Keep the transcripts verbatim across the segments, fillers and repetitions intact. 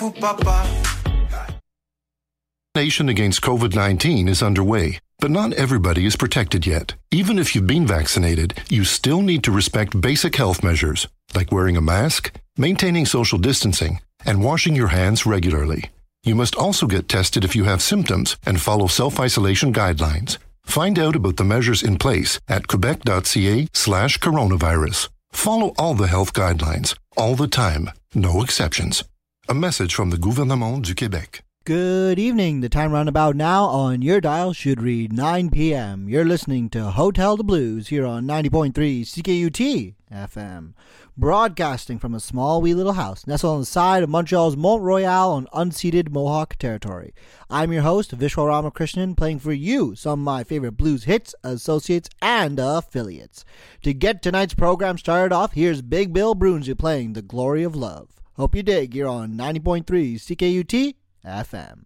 Vaccination against covid nineteen is underway, but not everybody is protected yet. Even if you've been vaccinated, you still need to respect basic health measures, like wearing a mask, maintaining social distancing, and washing your hands regularly. You must also get tested if you have symptoms and follow self-isolation guidelines. Find out about the measures in place at quebec.ca slash coronavirus. Follow all the health guidelines, all the time, no exceptions. A message from the Gouvernement du Québec. Good evening. The time roundabout now on your dial should read nine p.m. You're listening to Hotel the Blues here on ninety point three C K U T F M, broadcasting from a small wee little house nestled on the side of Montreal's Mont Royal on unceded Mohawk territory. I'm your host, Vishwa Ramakrishnan, playing for you some of my favorite blues hits, associates, and affiliates. To get tonight's program started off, here's Big Bill Broonzy playing The Glory of Love. Hope you dig. You're on ninety point three C K U T F M.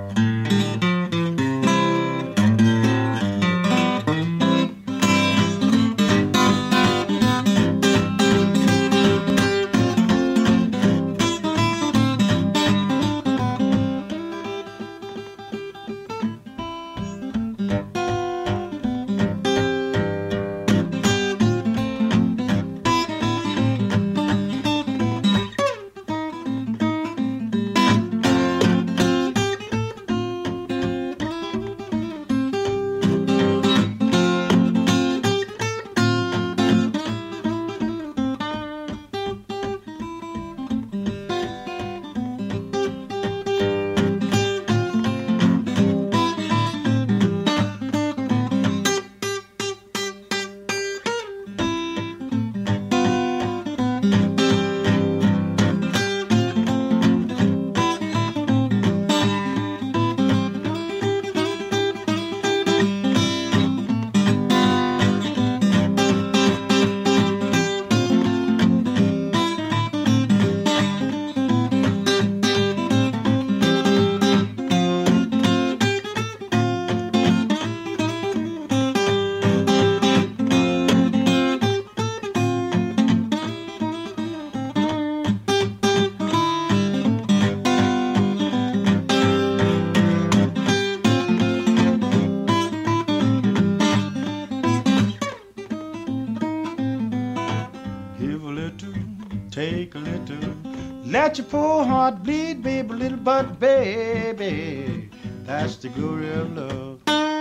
Let your poor heart bleed, baby, little but baby, that's the glory of love.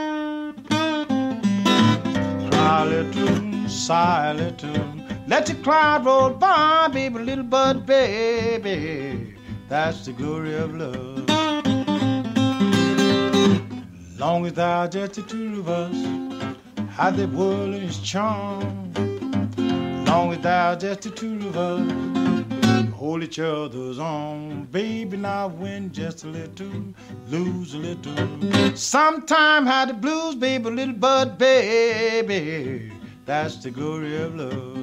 Cry a little, sigh a little, let your cloud roll by, baby, little but baby, that's the glory of love. Long as thou just the two of us, how the world is charm. Long as thou just the two of us, hold each other's on, baby, now win just a little, lose a little. Sometime had the blues, baby, little but baby, that's the glory of love.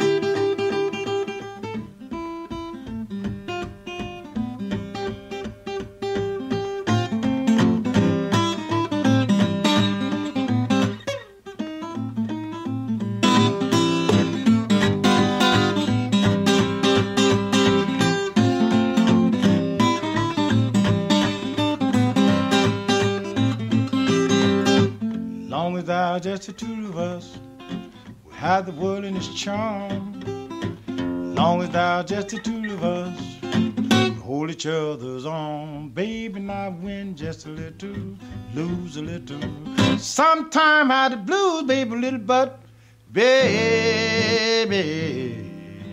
Just the two of us, we have the world in its charm. Long as thou just the two of us, we hold each other's on. Baby, now win just a little, lose a little. Sometime had the blues, baby, little but baby,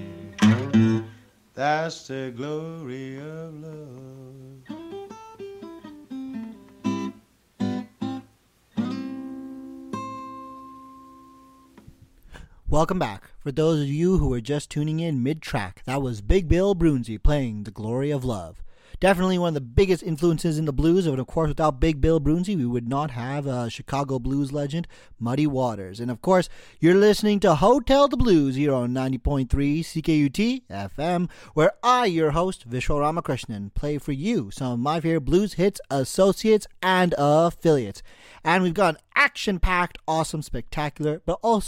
that's the glory of love. Welcome back. For those of you who are just tuning in mid-track, that was Big Bill Broonzy playing The Glory of Love. Definitely one of the biggest influences in the blues, and of course without Big Bill Broonzy we would not have uh, Chicago blues legend Muddy Waters. And of course you're listening to Hotel the Blues here on ninety point three C K U T F M, where I, your host Vishwa Ramakrishnan, play for you some of my favorite blues hits, associates, and affiliates. And we've got an action-packed, awesome, spectacular, but also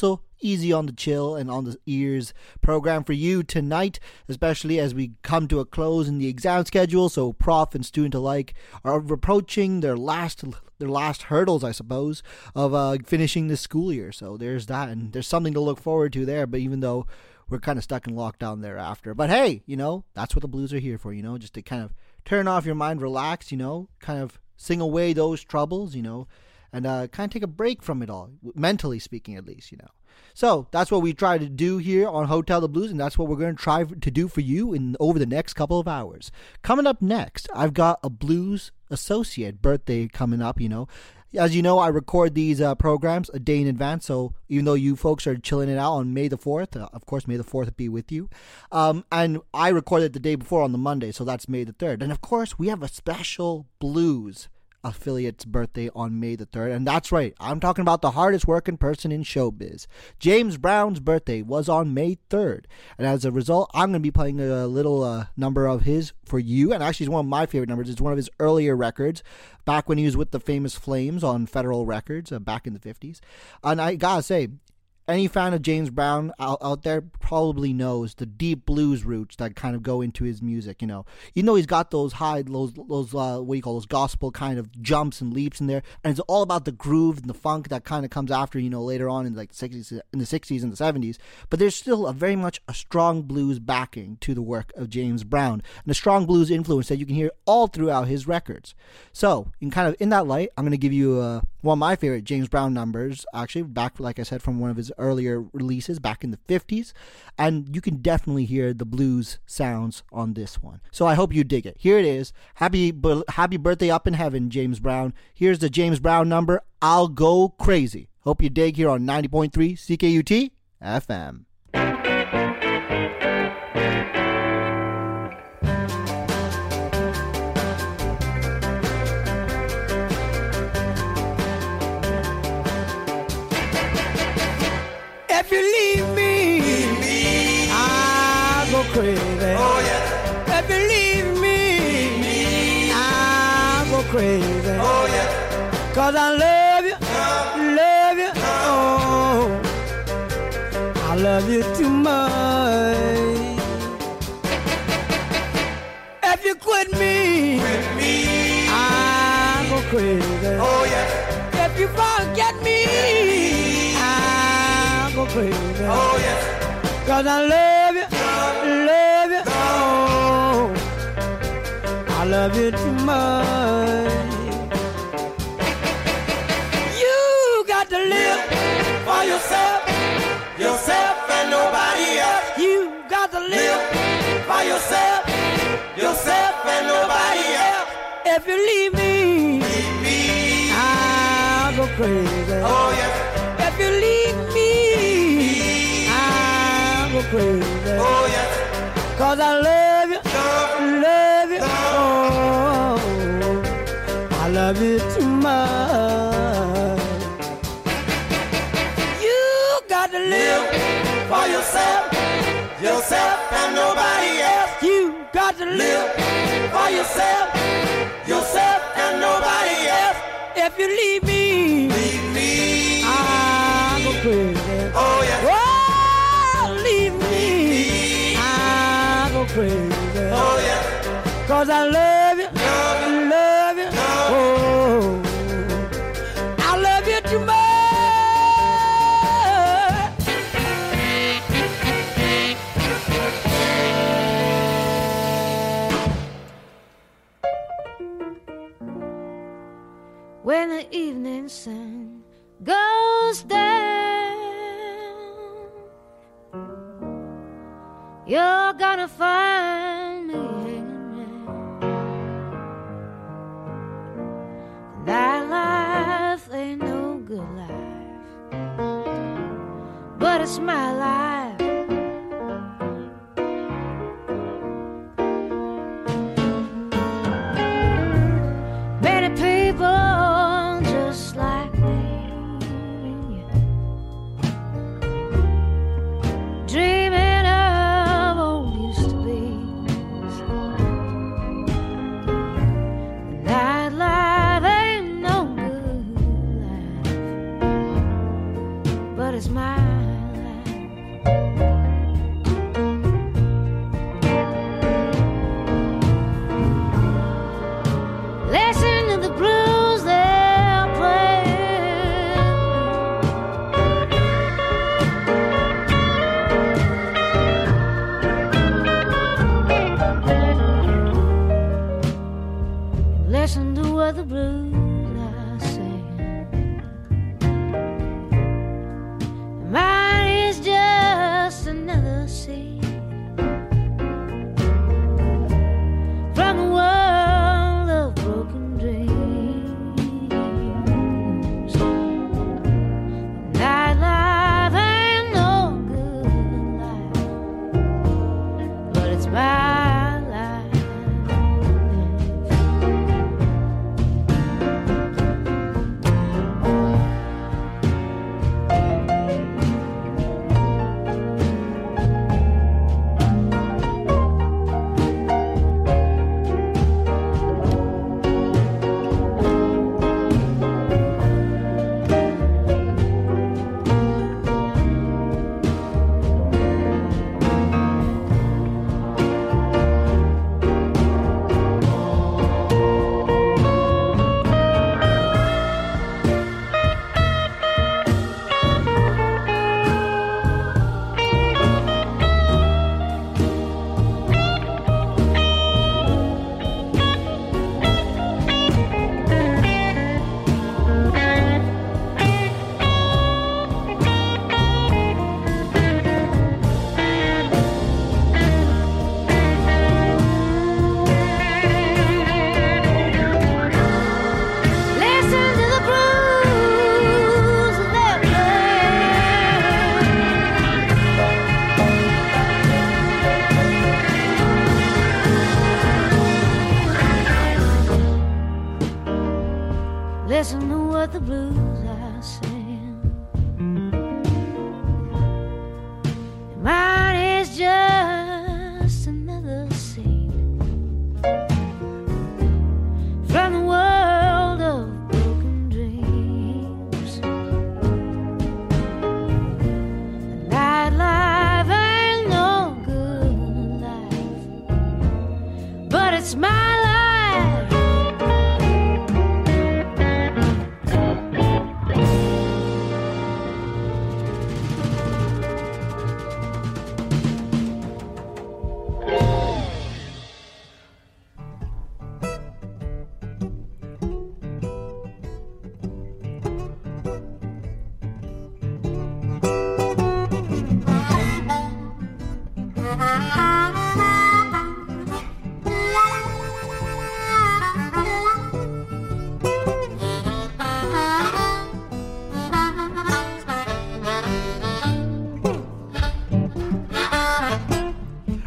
easy on the chill and on the ears program for you tonight, especially as we come to a close in the exam schedule. So prof and student alike are approaching their last their last hurdles, I suppose, of uh, finishing the school year. So there's that, and there's something to look forward to there. But even though we're kind of stuck in lockdown thereafter, but hey, you know, that's what the blues are here for, you know, just to kind of turn off your mind, relax, you know, kind of sing away those troubles, you know, and uh, kind of take a break from it all, mentally speaking at least, you know. So that's what we try to do here on Hotel the Blues, and that's what we're going to try to do for you in over the next couple of hours. Coming up next, I've got a blues associate birthday coming up, you know. As you know, I record these uh, programs a day in advance, so even though you folks are chilling it out on May the fourth, uh, of course, May the fourth be with you, um, and I recorded the day before on the Monday, so that's May the third. And of course, we have a special blues affiliate's birthday on May the third, and that's right, I'm talking about the hardest working person in showbiz. James Brown's birthday was on May third, and as a result, I'm going to be playing a little uh, number of his for you, and actually it's one of my favorite numbers. It's one of his earlier records, back when he was with the Famous Flames on Federal Records, uh, back in the fifties, and I gotta say, any fan of James Brown out, out there probably knows the deep blues roots that kind of go into his music, you know. You know, he's got those high, those, those uh, what do you call those gospel kind of jumps and leaps in there, and it's all about the groove and the funk that kind of comes after, you know, later on in like the sixties, in the sixties and the seventies. But there's still a very much a strong blues backing to the work of James Brown, and a strong blues influence that you can hear all throughout his records. So, in kind of in that light, I'm going to give you uh, one of my favorite James Brown numbers, actually, back, like I said, from one of his earlier releases back in the fifties, and you can definitely hear the blues sounds on this one. So I hope you dig it. Here it is. Happy happy birthday up in heaven, James Brown. Here's the James Brown number, I'll Go Crazy. Hope you dig here on ninety point three C K U T F M. If you leave me, leave me, I'll go crazy. Oh, yeah. If you leave me, leave me, I'll go crazy. Oh, yeah. Cause I love you, uh, love you, uh, oh, I love you too much. If you quit me, quit me, I'll go crazy. Oh, yeah. If you forget me, go crazy. Oh, yes. Cause I love you, love you, oh, I love you too much. You got to live for yourself, yourself and nobody else. You got to live for yourself, yourself and nobody else. If you leave me, leave me, I'll go crazy. Oh, yes. If you leave me, go crazy. Oh, yes. Cause I love you, love, love you, love. Oh, I love you too much. You got to live for yourself, yourself and nobody else. You got to live for yourself, yourself and nobody else. If you leave me, leave me, I'll go crazy. Oh, yes. Oh, crazy. Oh, yeah. Cause I love you, love you, love you, love oh, I love you too much. When the evening sun goes down, you're gonna find me hanging around. That life ain't no good life, but it's my life. Many people just like me, dreaming of old used to be. That life ain't no good life, but it's my life.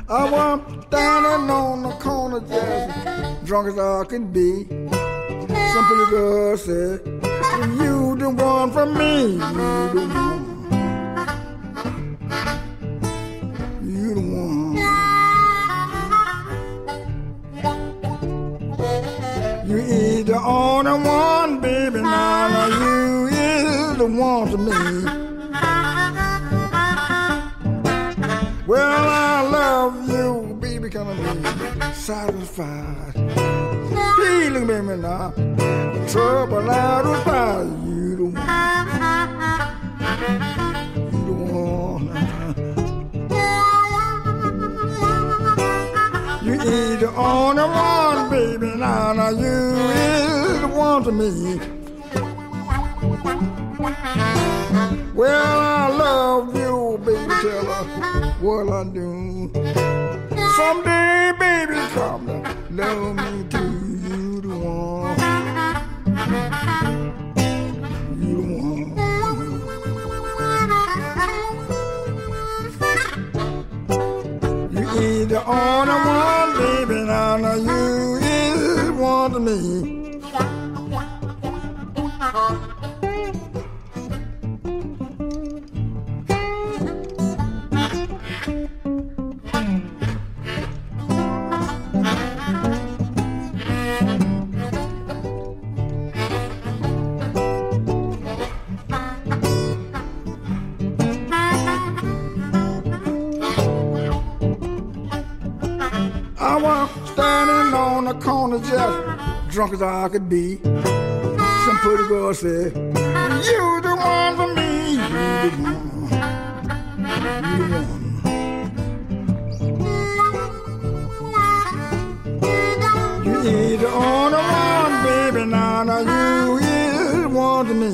I was standing on the corner just drunk as I could be. Some pretty girl said, you the one for me. You the one. You the one. You is the only one, baby. Now, now you is the one for me. Well, I love you, baby, come and be satisfied. Please look at me now. Trouble out of fire. You the one. You the one. You is the only one, baby. Now, now you is the one to me. Well, I love you, baby. Tell her what I do. Someday, baby, come to love me too. You the one. You the one. You is the only one, baby. Now, now you is one to me. I was standing on the corner just drunk as I could be. Some pretty girl said, you the one for me. You the one. You the one. You is the only one, baby. Now, now you is the one to me.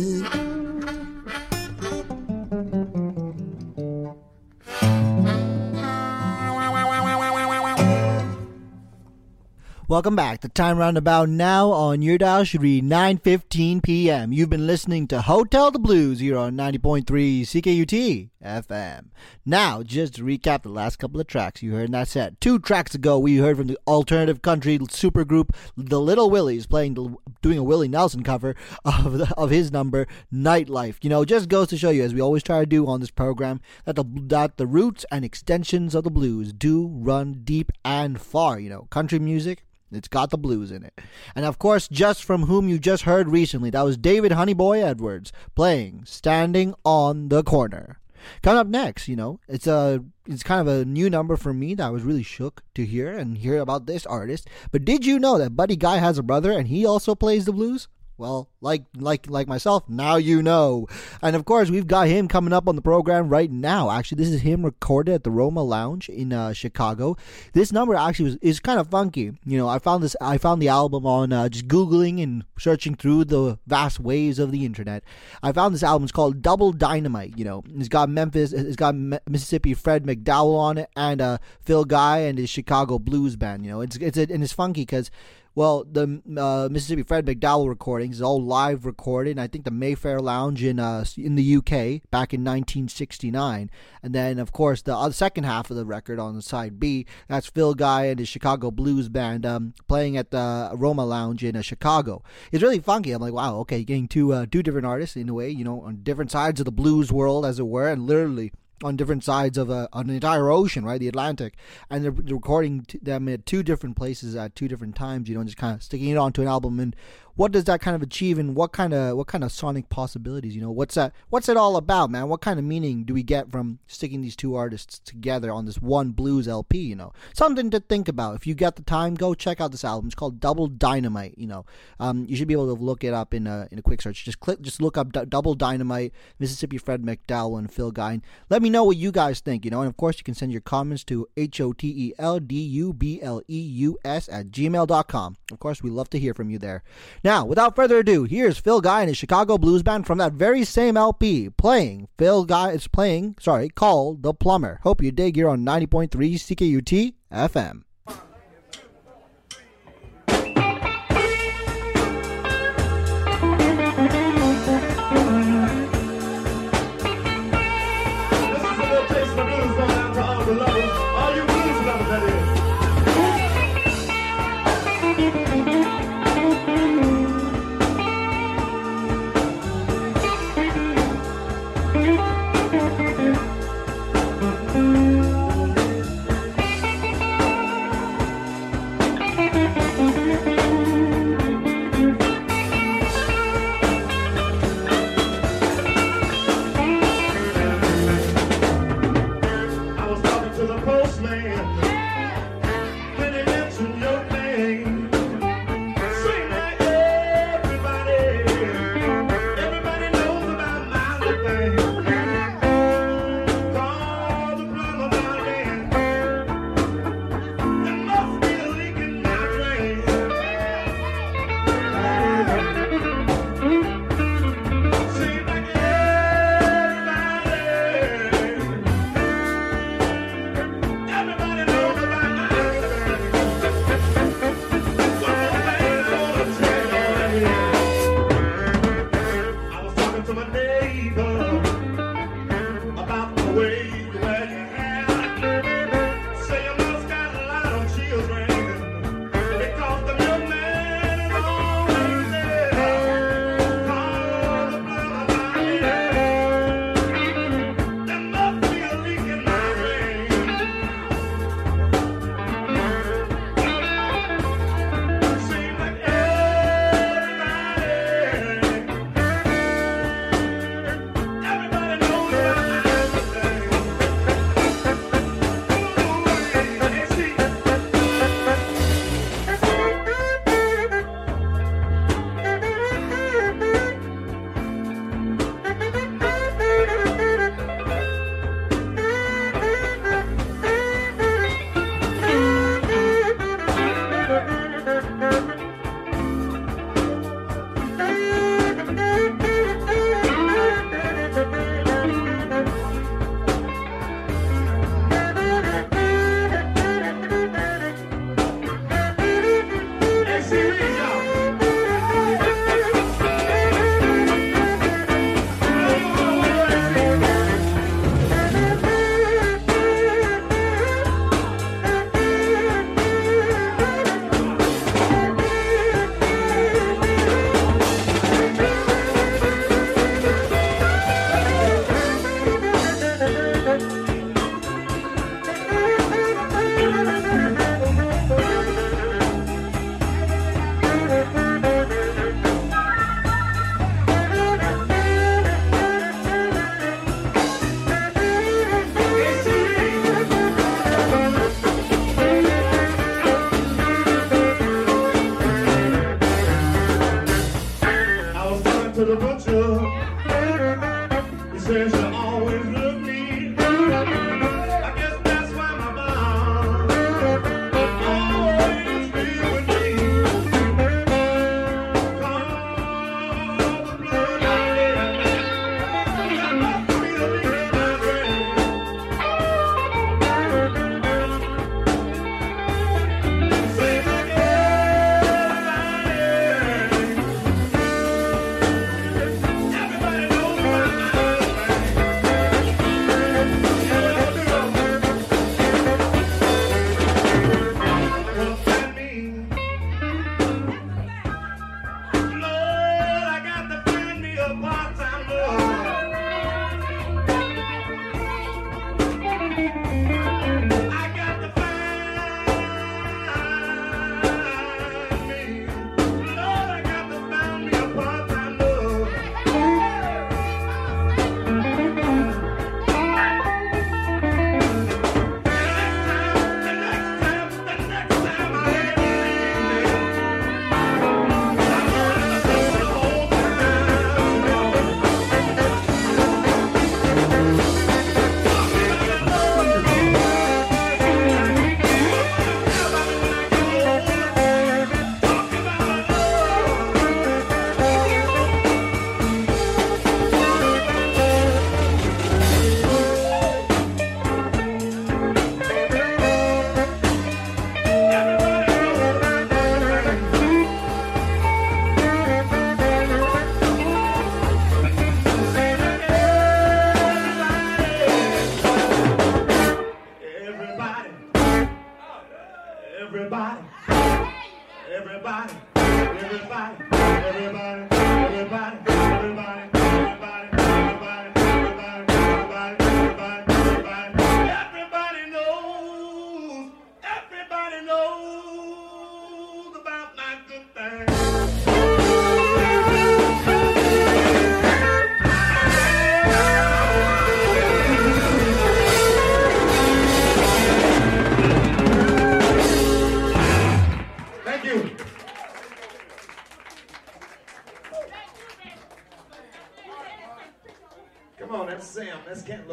Welcome back. The time roundabout now on your dial should read nine fifteen p.m. You've been listening to Hotel the Blues here on ninety point three C K U T F M. Now, just to recap the last couple of tracks you heard in that set. Two tracks ago, we heard from the alternative country supergroup The Little Willies playing, the, doing a Willie Nelson cover of the, of his number Nightlife. You know, just goes to show you, as we always try to do on this program, that the that the roots and extensions of the blues do run deep and far. You know, country music, it's got the blues in it. And of course, just from whom you just heard recently, that was David Honeyboy Edwards playing Standing on the Corner. Coming up next, you know, it's a it's kind of a new number for me that I was really shook to hear and hear about this artist. But did you know that Buddy Guy has a brother and he also plays the blues? Well, like like like myself, now you know. And of course, we've got him coming up on the program right now. Actually, this is him recorded at the Roma Lounge in uh, Chicago. This number actually was, is kind of funky. You know, I found this. I found the album on uh, just Googling and searching through the vast waves of the internet. I found this album. It's called Double Dynamite. You know, it's got Memphis. It's got Mississippi Fred McDowell on it, and uh, Phil Guy and his Chicago Blues Band. You know, it's it's a, and it's funky because, well, the uh, Mississippi Fred McDowell recordings is all live recorded, and I think the Mayfair Lounge in uh, in the U K back in nineteen sixty-nine. And then, of course, the other second half of the record on the side B, that's Phil Guy and his Chicago Blues Band um, playing at the Roma Lounge in uh, Chicago. It's really funky. I'm like, wow, okay, getting two, uh, two different artists in a way, you know, on different sides of the blues world, as it were, and literally on different sides of a, an entire ocean, right, the Atlantic, and they're recording t- them at two different places at two different times, you know, and just kind of sticking it onto an album. And what does that kind of achieve, and what kind of what kind of sonic possibilities, you know, what's that what's it all about, man? What kind of meaning do we get from sticking these two artists together on this one blues L P, you know? Something to think about. If you got the time, go check out this album. It's called Double Dynamite, you know. Um, you should be able to look it up in a, in a quick search. Just click, just look up D- Double Dynamite, Mississippi Fred McDowell and Phil Guy. And let me know what you guys think, you know. And of course, you can send your comments to H O T E L D U B L E U S at gmail dot com. Of course, we love to hear from you there. Now, without further ado, here's Phil Guy and his Chicago Blues Band from that very same L P, playing, Phil Guy is playing, sorry, called The Plumber. Hope you dig here on ninety point three C K U T F M. This is a little taste of the blues going out to all the lovers. All you blues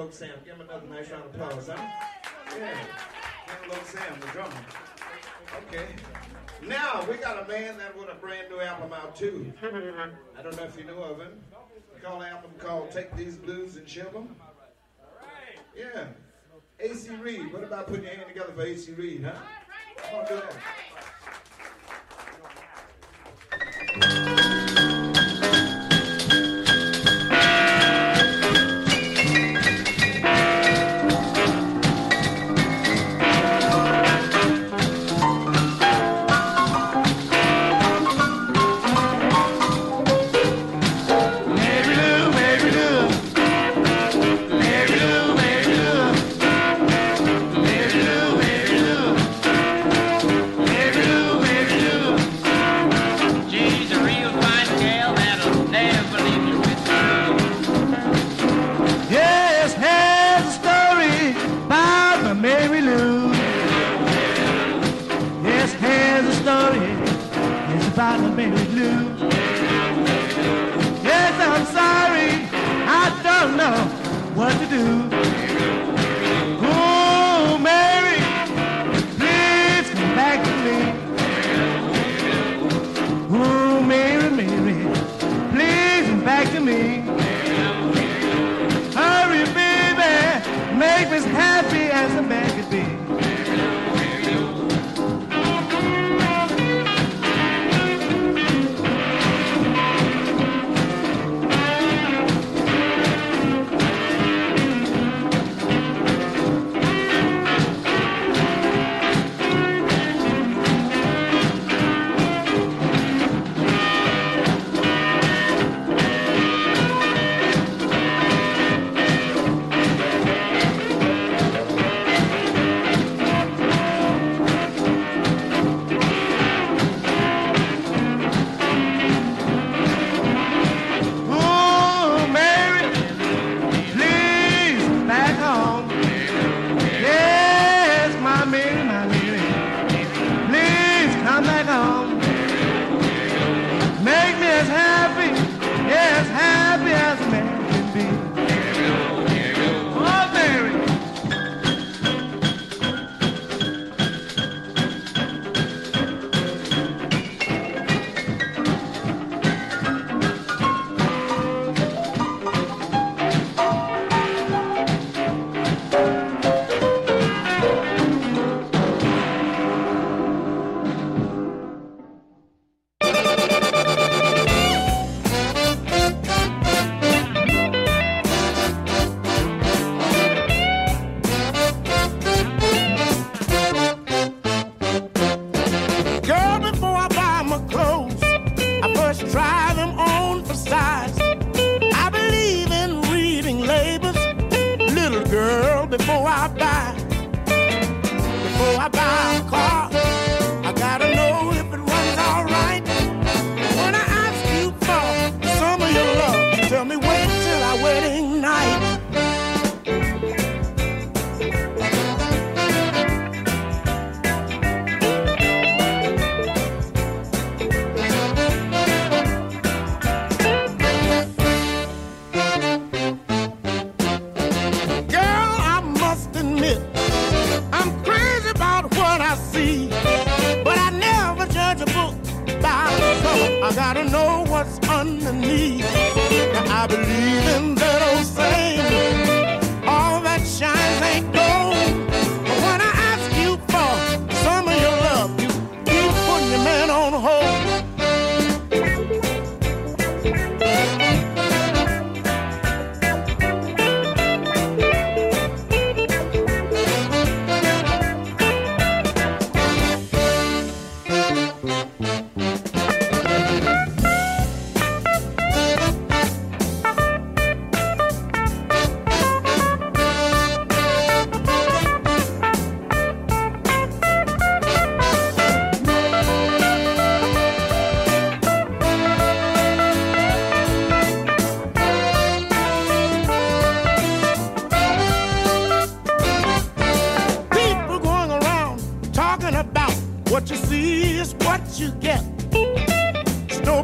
Cantaloupe Sam. Give him another nice round of applause, huh? Yeah. Cantaloupe Sam, the drummer. Okay. Now, we got a man that with a brand new album out, too. I don't know if you know of him. We call an album called Take These Blues and Ship 'em. Yeah. A C Reed. What about putting your hand together for A C Reed, huh? Come on, do that. About the Mary Lou. Yes, I'm sorry, I don't know what to do. Oh, Mary, please come back to me. Oh, Mary, Mary, please come back to me. Hurry, baby, make me as happy as a man could be.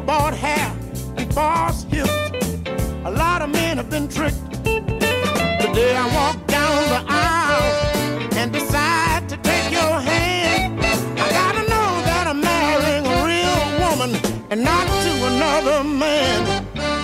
false hips. A lot of men have been tricked. The day I walk down the aisle and decide to take your hand, I gotta know that I'm marrying a real woman and not to another man.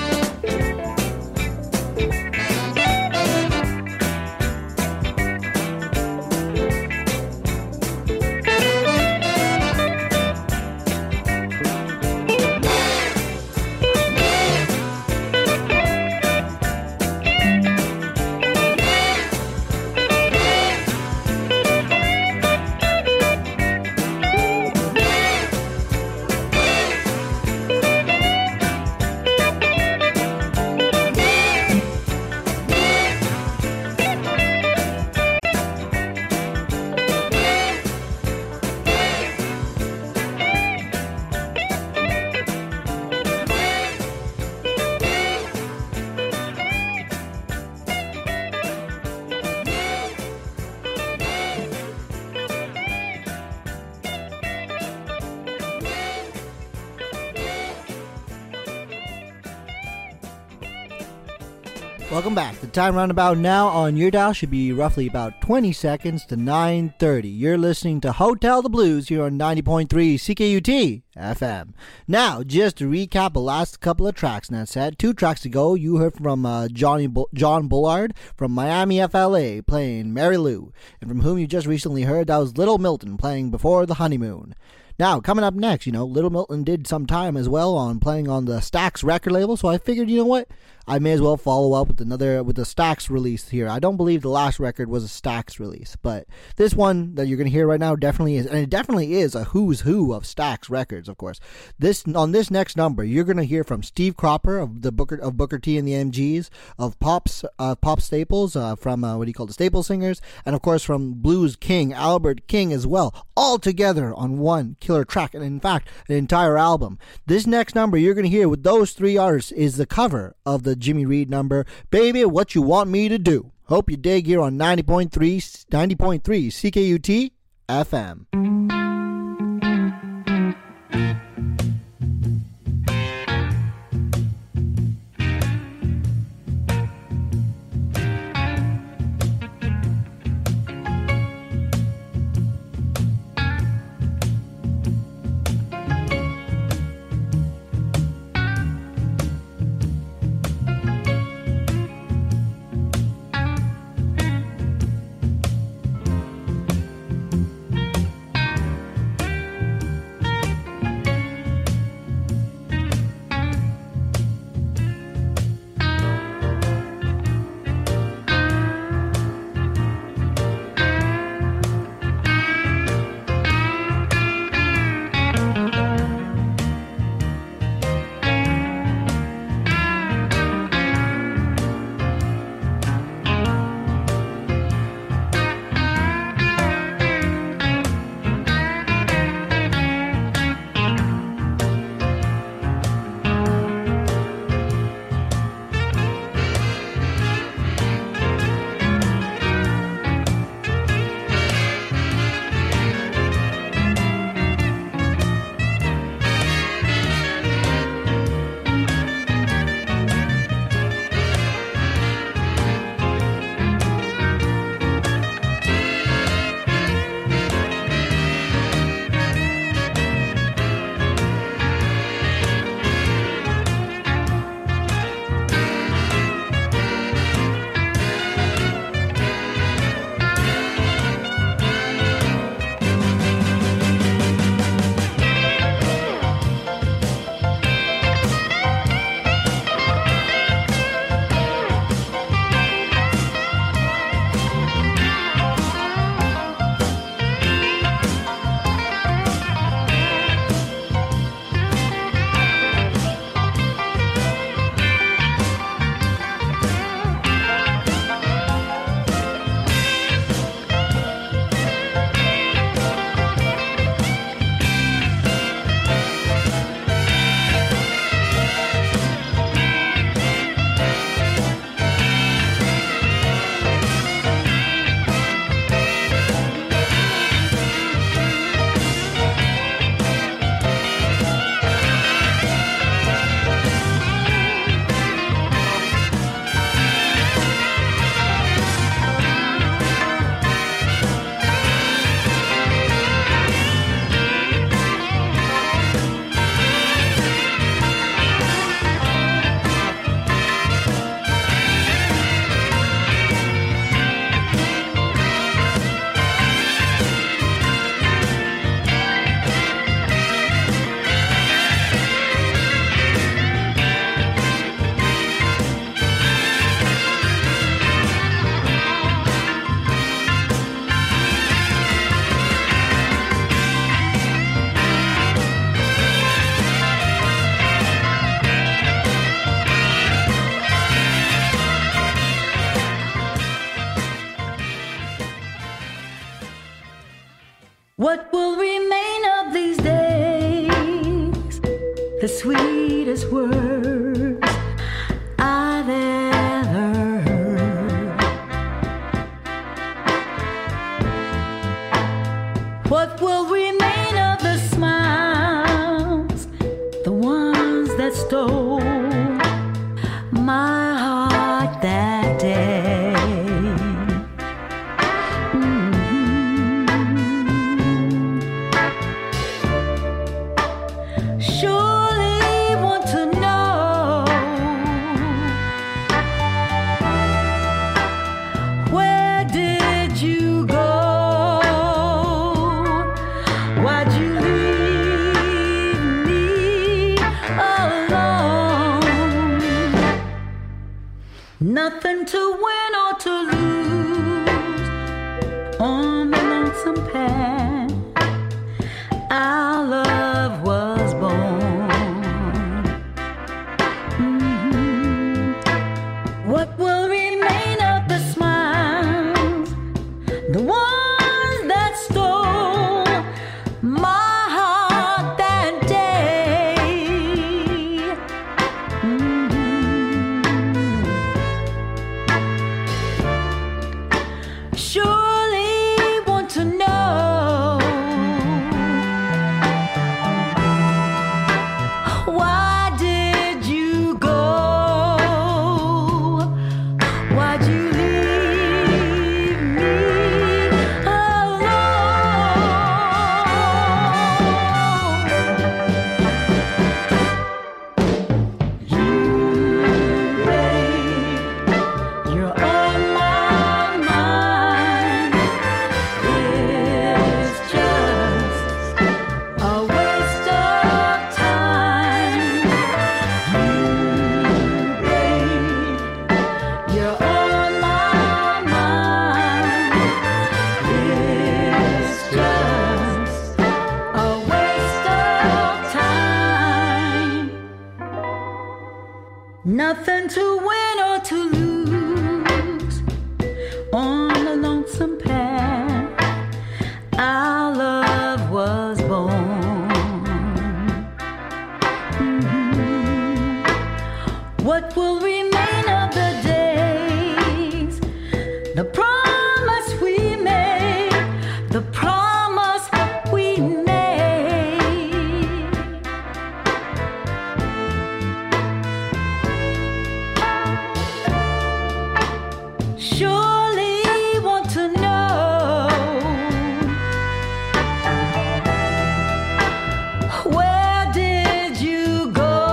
Welcome back. The time roundabout now on your dial should be roughly about twenty seconds to nine thirty. You're listening to Hotel the Blues here on ninety point three C K U T F M. Now, just to recap the last couple of tracks in that set, two tracks ago, you heard from uh, Johnny Bull- John Bullard from Miami F L A playing Mary Lou, and from whom you just recently heard, that was Little Milton playing Before the Honeymoon. Now, coming up next, you know, Little Milton did some time as well on playing on the Stax record label, so I figured, you know what, I may as well follow up with another, with the Stax release here. I don't believe the last record was a Stax release, but this one that you're going to hear right now definitely is, and it definitely is a who's who of Stax records, of course. This, on this next number, you're going to hear from Steve Cropper of the Booker, of Booker T and the M Gs, of Pop's, uh, Pop Staples, uh, from, uh, what do you call the Staple Singers, and of course from Blues King, Albert King as well, all together on one killer track, and in fact, an entire album. This next number you're going to hear with those three artists is the cover of the Jimmy Reed number, Baby, What You Want Me to Do. Hope you dig here on ninety point three C K U T F M. What will remain of these days? The sweetest words I've ever heard. What will remain of the smiles, the ones that stole my heart that day? Nothing to win or to lose on the lonesome path. Our love was born. Mm-hmm. What will remain of the smiles, the ones that stole my heart that day? Mm-hmm. Surely want to know, why did you go? Why'd you leave me alone? You, babe, you're on my mind. It's just a waste of time. You, babe, you're on my mind. It's just a waste of time. Nothing to win or to lose on the lonesome path. Our love was born. Mhm. What will remain of the days? The promise we made, the promise we made. Surely want to know, where did you go?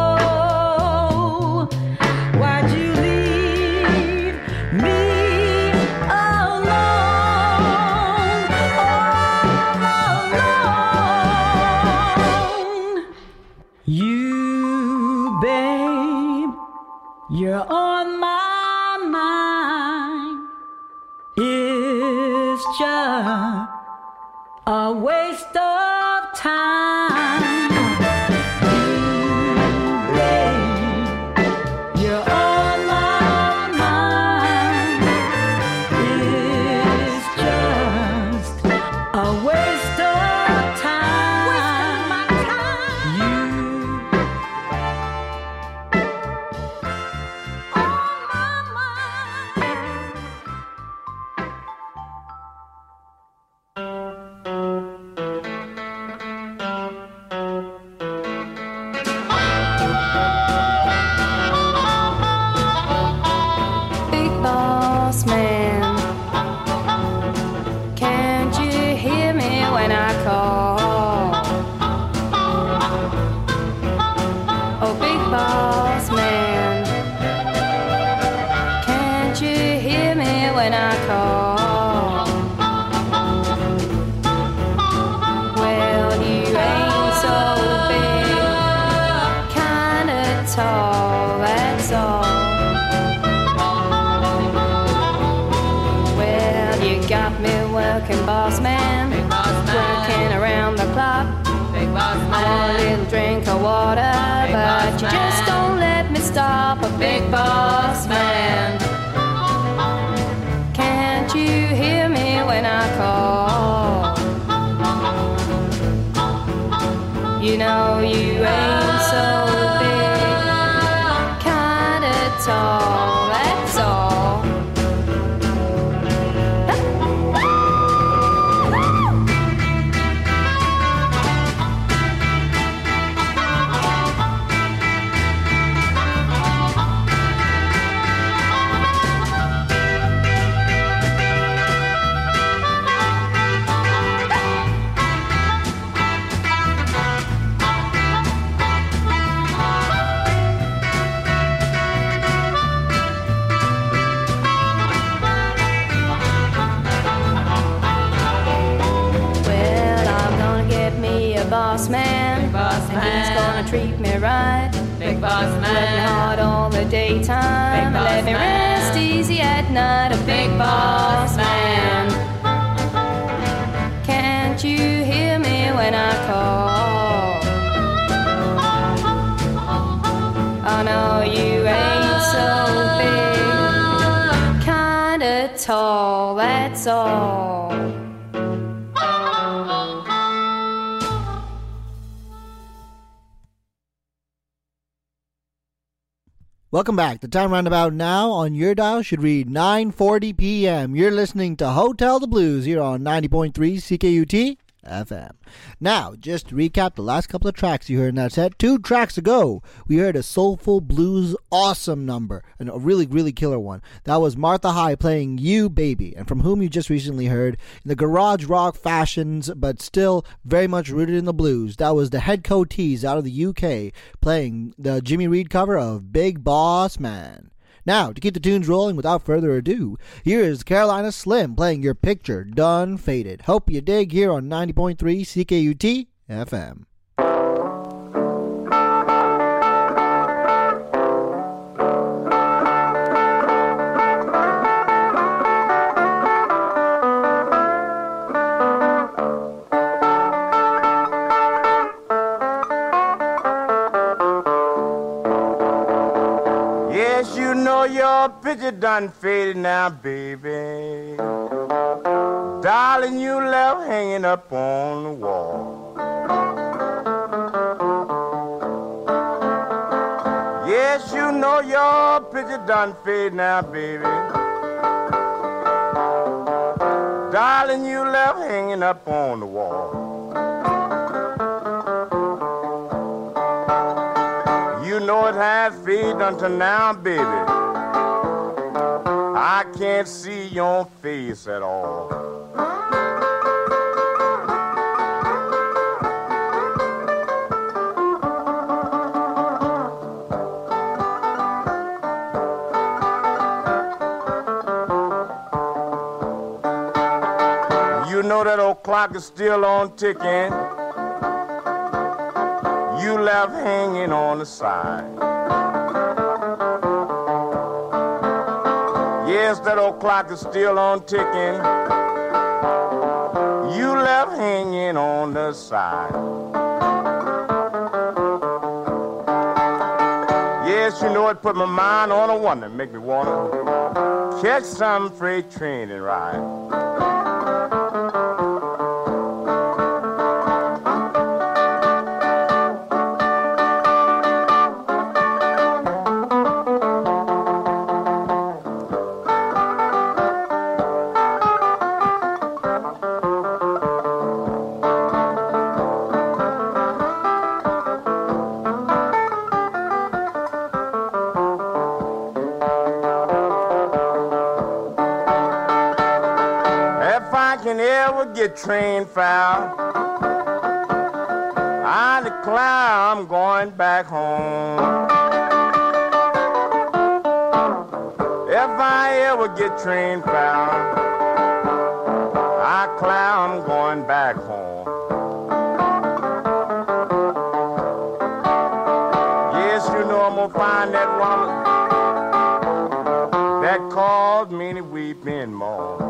Why'd you leave me alone? All alone. You, babe, you're on my mind. It's just a waste of time. You, babe, you're on my mind. It's just a waste of time. Wasting my time. You on my mind. Big boss man, can't you hear me when I call? Oh, big boss man, can't you hear me when I call? Well, you ain't so big, kinda tall, that's all. Well, you got me working, boss man, working around the clock. A little drink of water, but you just don't let me stop. A big boss man, can't you hear me when I call? You know you ain't so big, kinda tall, that's all. Boss man, big boss and man. He's gonna treat me right. Big boss man, working hard all the daytime, and let me man. Rest easy at night. A big, big boss man. man. Can't you hear me when I call? I know you ain't so big, kinda tall. That's all. Welcome back. The time roundabout now on your dial should read nine forty p.m. You're listening to Hotel the Blues here on ninety point three C K U T F M. Now, just to recap the last couple of tracks you heard in that set. Two tracks ago, we heard a soulful blues awesome number, and a really, really killer one. That was Martha High playing You Baby, and from whom you just recently heard in the garage rock fashions, but still very much rooted in the blues. That was the Head Coatees out of the U K playing the Jimmy Reed cover of Big Boss Man. Now, to keep the tunes rolling without further ado, here is Carolina Slim playing Your Picture Done Faded. Hope you dig here on ninety point three C K U T F M. Your picture done faded now, baby. Darling, you left hanging up on the wall. Yes, you know your picture done faded now, baby. Darling, you left hanging up on the wall. You know it has faded until now, baby. I can't see your face at all. You know that old clock is still on ticking. You left hanging on the side. Yes, that old clock is still on ticking. You left hanging on the side. Yes, you know it put my mind on a wonder, make me wanna catch some freight train and ride. Get train foul, I declare I'm going back home. If I ever get train foul, I declare I'm going back home. Yes, you know I'm gonna find that woman that caused me to weep and mourn.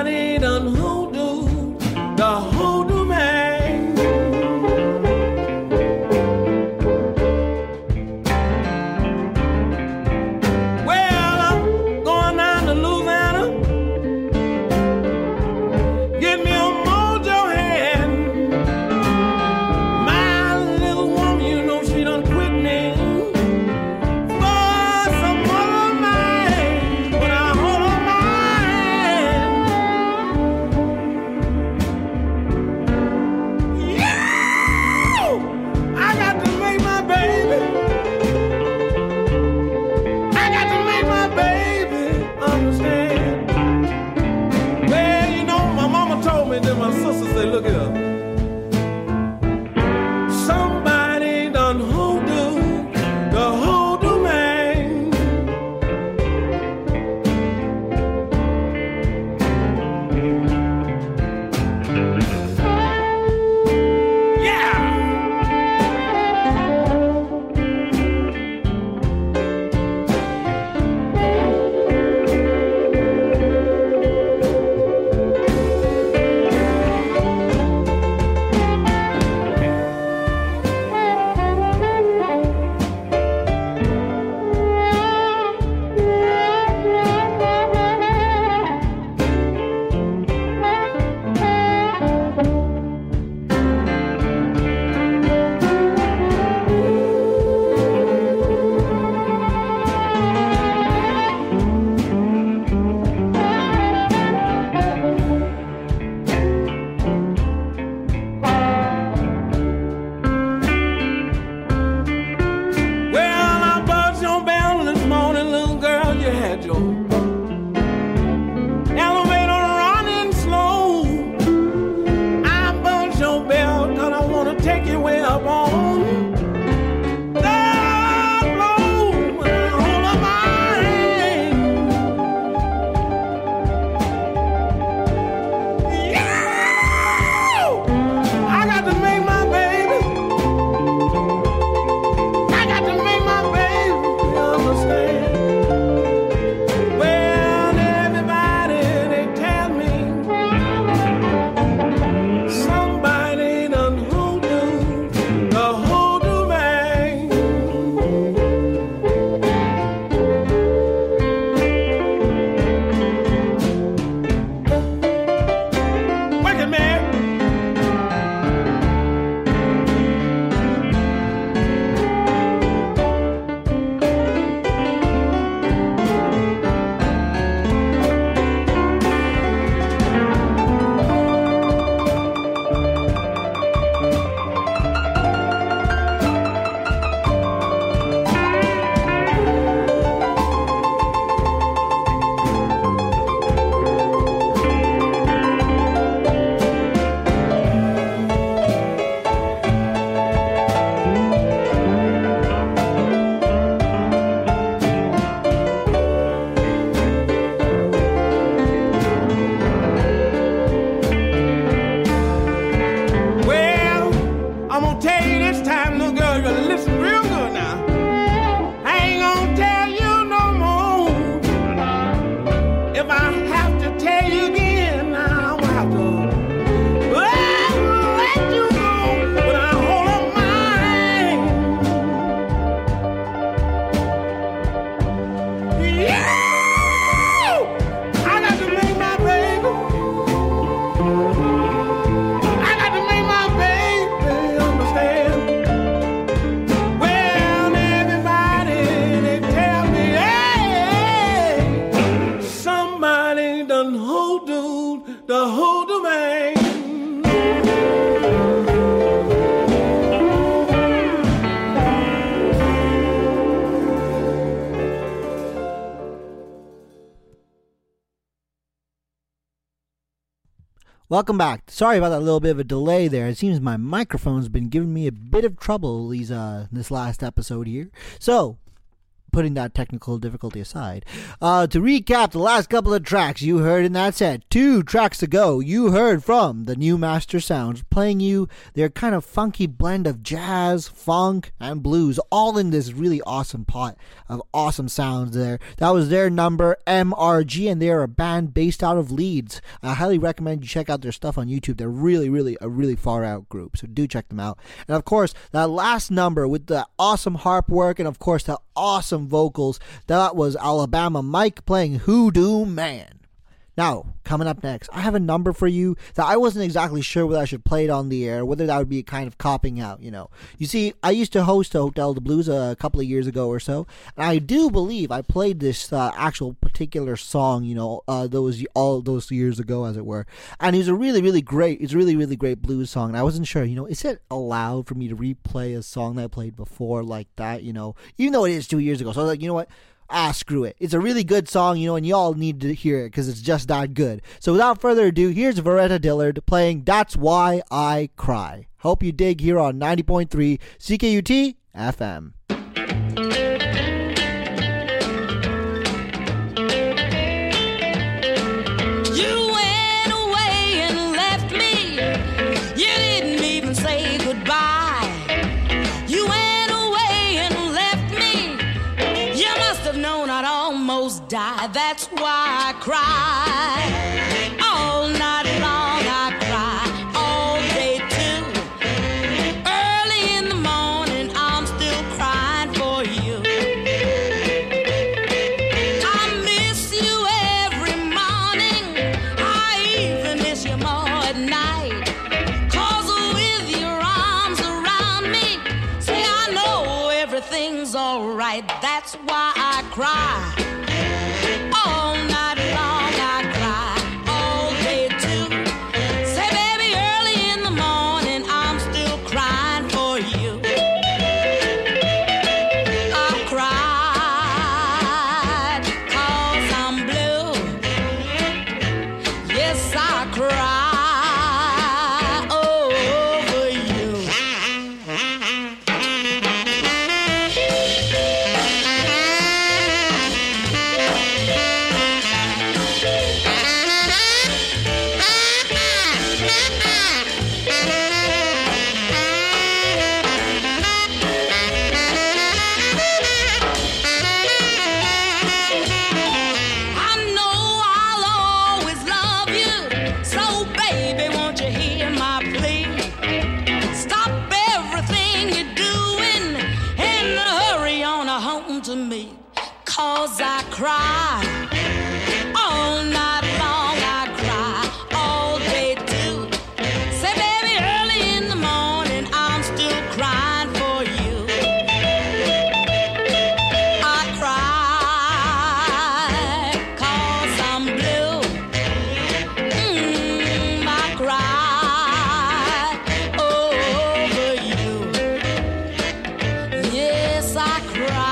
Somebody done hoodoo the hoodoo man. Well, I'm going down to Louisiana. Get me a mojo hand. My little woman, you know she done quit me. For some other man, when I hold her mind. Yeah! I got to make my baby. I got to make my baby understand. Well, you know, my mama told me, then my sister said, look here. Somebody done hoodoo the hoodoo man. Yeah! Well, I buzzed your bell this morning, little girl. You had your elevator running slow. I buzzed your bell 'cause I want to take you way up on the floor. When I hold up my hand. Yeah! I got to make my baby. I got to make my baby understand. Well, everybody, they tell me somebody done hoodoo the hoodoo man. Wicked man. Well, I'm gonna tell you this time, little girl, you gotta listen real good now. I ain't gonna tell you no more. If I have to tell you again, I'll have to let you know when I hold up my hand. Yeah! I got to make my baby. I got to make my baby understand. Well, everybody, they tell me, hey, somebody done hoodoo the hoodoo man. Welcome back. Sorry about that little bit of a delay there. It seems my microphone's been giving me a bit of trouble these uh this last episode here. So, putting that technical difficulty aside. Uh, to recap the last couple of tracks you heard in that set, two tracks ago, you heard from the New Master Sounds, playing you their kind of funky blend of jazz, funk, and blues, all in this really awesome pot of awesome sounds there. That was their number, M R G, and they are a band based out of Leeds. I highly recommend you check out their stuff on YouTube. They're really, really, a really far out group, so do check them out. And of course, that last number with the awesome harp work and of course the awesome vocals, that was Alabama Mike playing Hoodoo Man. Now, coming up next, I have a number for you that I wasn't exactly sure whether I should play it on the air, whether that would be kind of copping out, you know. You see, I used to host Hotel de Blues a couple of years ago or so, and I do believe I played this uh, actual particular song, you know, uh, those all those years ago, as it were. And it was a really, really great, it's a really, really great blues song, and I wasn't sure, you know, is it allowed for me to replay a song that I played before like that, you know, even though it is two years ago. So I was like, you know what? Ah, screw it. It's a really good song, you know, and y'all need to hear it because it's just that good. So without further ado, here's Veretta Dillard playing That's Why I Cry. Hope you dig here on ninety point three C K U T F M. Die. That's why I cry all night long. I cry all day too. Early in the morning, I'm still crying for you. I miss you every morning. I even miss you more at night. 'Cause with your arms around me, say I know everything's alright. That's why I cry. All night long I cry, all day too. Say baby, early in the morning I'm still crying for you. I cried 'cause I'm blue. Yes, I cry over you. To me, 'cause I cry all night long. I cry all day too. Say baby, early in the morning I'm still crying for you. I cry 'cause I'm blue. Mm, I cry over you. Yes, I cry.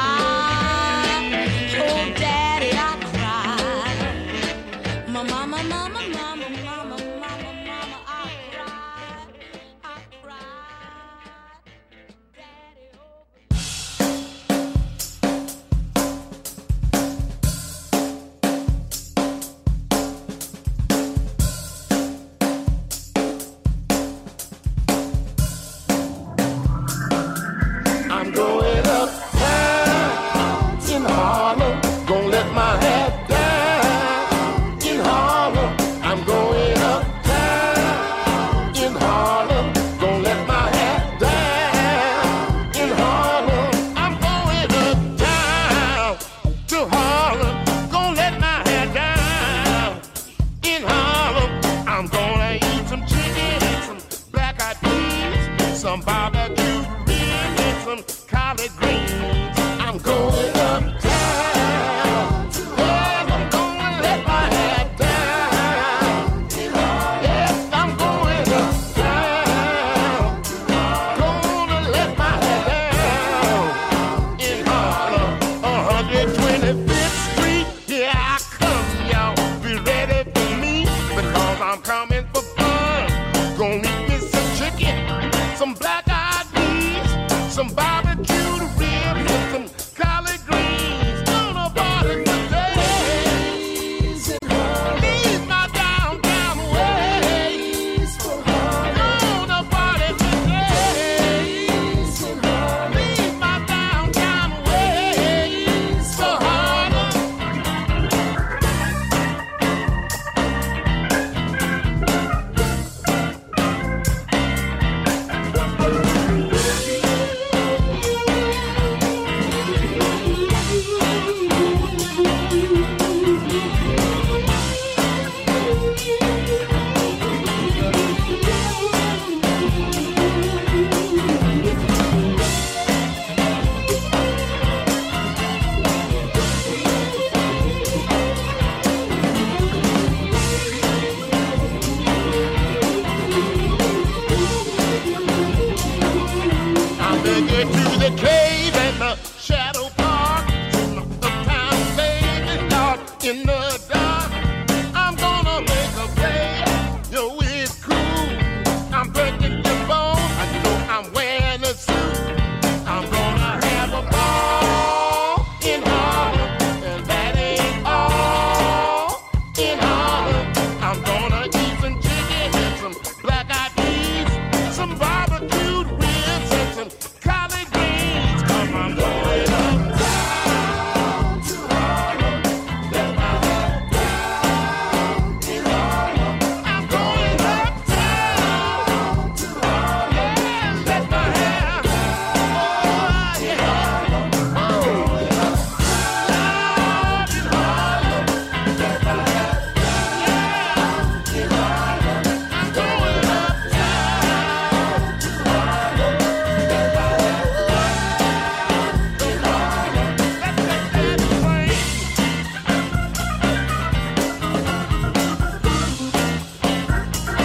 Some Bob